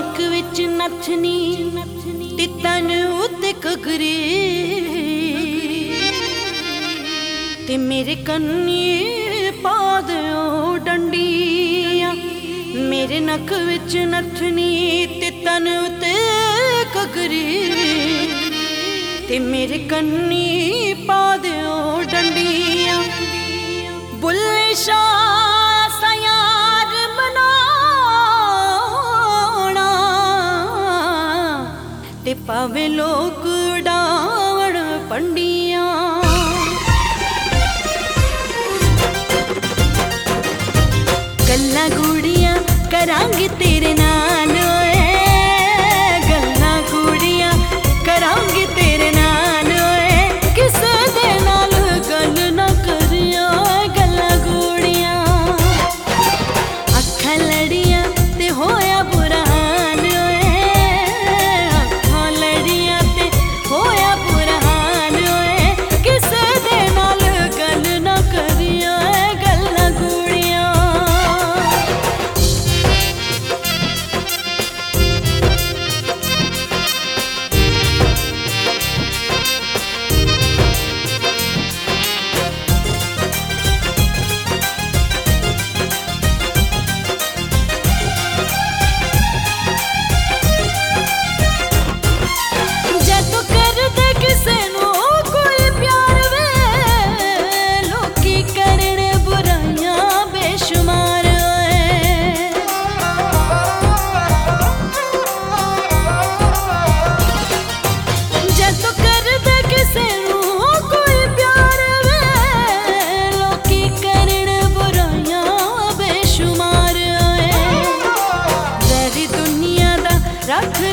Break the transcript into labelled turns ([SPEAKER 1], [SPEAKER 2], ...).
[SPEAKER 1] नक विच नथनी ते तन उत्ते घघरे ते मेरे कन्नी पा दिओ डंडियां। मेरे नक विच नथनी ते तन उत्ते घघरे ते मेरे कन्नी पा दिओ डंडियां। बुल्ले शाह सयार बनाना ते पावे लोग उड़ावण पंडियां। गल्लां गुड़ियां करांगी तेरे नाल, गल्लां गुड़ियां करांगी तेरे नाल, किसे दे नाल गल ना करिया। गल्लां गुड़ियां अखां लड़ियां ते होया बुरा हाल, अखां लड़ियां ते होया बुरा हाल, किसे दे नाल गल ना करिया। गल्लां गुड़ियां रख